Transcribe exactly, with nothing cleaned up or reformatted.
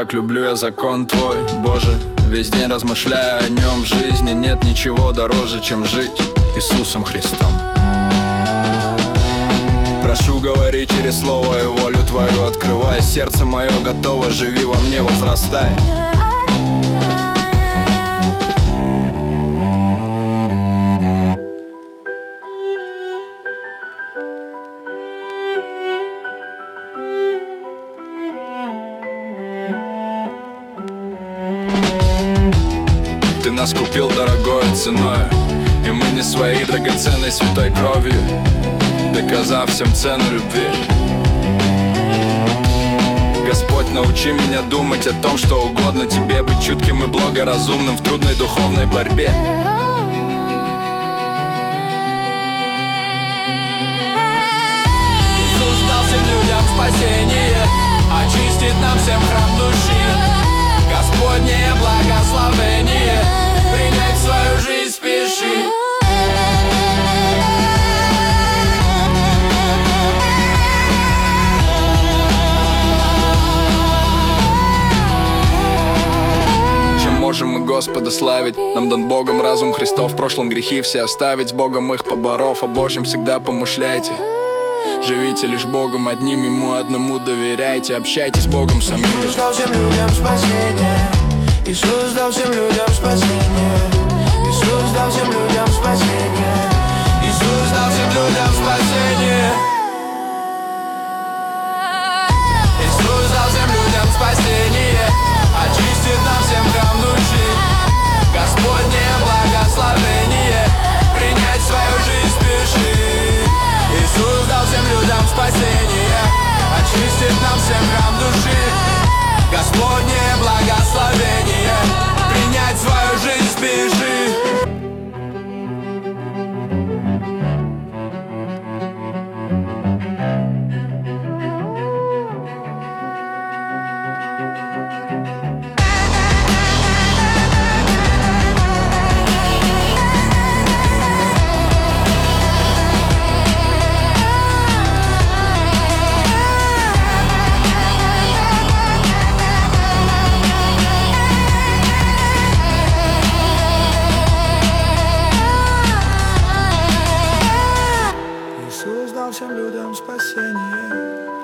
как люблю я закон Твой, Боже. Весь день размышляя о нем, в жизни нет ничего дороже, чем жить Иисусом Христом. Прошу, говори через слово и волю Твою открывай. Сердце мое готово, живи во мне, возрастай. Ты нас купил дорогой ценой, и мы не своей драгоценной святой кровью, доказав всем цену любви. Господь, научи меня думать о том, что угодно Тебе, быть чутким и благоразумным в трудной духовной борьбе. Иисус дал всем людям спасение, очистит нам всем храм души. Господнее благословение, принять в свою жизнь спеши. Можем мы Господа славить. Нам дан Богом разум Христов, в прошлом грехи все оставить, с Богом их поборов, о Божьем всегда помышляйте. Живите лишь Богом одним, Ему одному доверяйте, общайтесь с Богом самим. Иисус дал всем людям спасение, Иисус дал всем людям спасение, Иисус дал всем людям спасение, Иисус дал всем людям спасение. Иисус дал всем людям спасение, очистит нам всем храм души. Господнее благословение, принять в свою жизнь спеши. Иисус дал всем людям спасение, очистит нам всем храм души. Господнее благословение, принять в свою жизнь спеши. Иисус дал всем людям спасение,